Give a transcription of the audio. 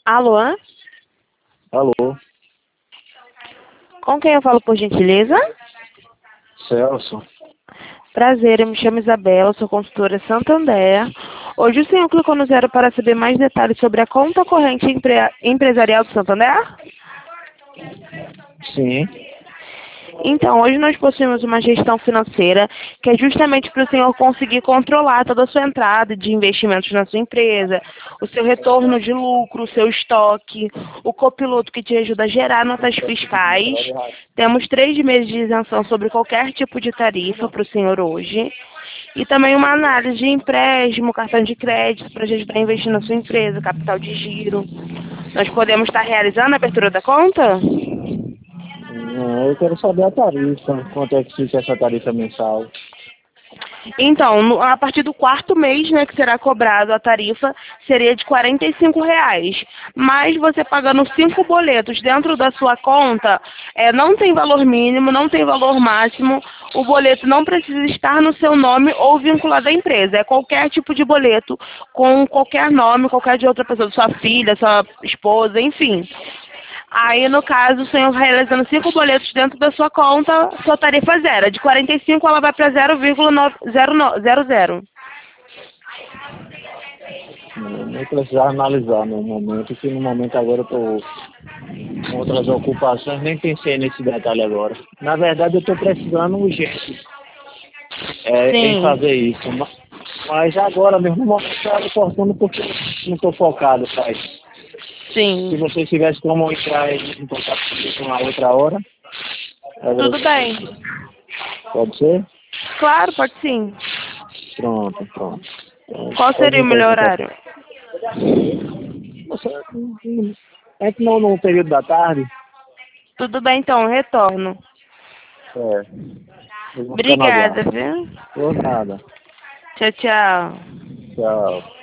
Alô? Alô, Com quem eu falo, por gentileza? Celso. Prazer, eu me chamo Isabela, sou consultora Santander. Hoje o senhor clicou no zero para saber mais detalhes sobre a conta corrente empresarial do Santander? Sim. Então, hoje nós possuímos uma gestão financeira que é justamente para o senhor conseguir controlar toda a sua entrada de investimentos na sua empresa, o seu retorno de lucro, o seu estoque, o copiloto que te ajuda a gerar notas fiscais. Temos 3 meses de isenção sobre qualquer tipo de tarifa para o senhor hoje. E também uma análise de empréstimo, cartão de crédito para te ajudar a investir na sua empresa, capital de giro. Nós podemos estar realizando a abertura da conta? Não, eu quero saber a tarifa. Quanto é que fica essa tarifa mensal? Então, a partir do 4º mês, né, que será cobrado a tarifa, seria de R$ 45. Mas você pagando 5 boletos dentro da sua conta, não tem valor mínimo, não tem valor máximo. O boleto não precisa estar no seu nome ou vinculado à empresa. É qualquer tipo de boleto, com qualquer nome, qualquer de outra pessoa, sua filha, sua esposa, enfim. Aí, no caso, o senhor realizando 5 boletos dentro da sua conta, sua tarifa zero. De 45, ela vai para 0,00. Eu nem precisar analisar no momento, que no momento agora eu estou com outras ocupações, nem pensei nesse detalhe agora. Na verdade, eu estou precisando urgente em Sim, fazer isso. Mas agora mesmo, no momento está oportuno porque não estou focado, pai. Se sim. você tivesse como entrar em contato comigo uma outra hora, Tudo bem. pode ser? Claro, pode sim. Pronto, pronto. Então, Qual pode seria o entrar em melhor contato. horário? Você, é que não no período da tarde. Tudo bem, então, retorno. É, eu vou ficar no Obrigada, aguardo. viu? Por nada. Tchau, tchau. Tchau.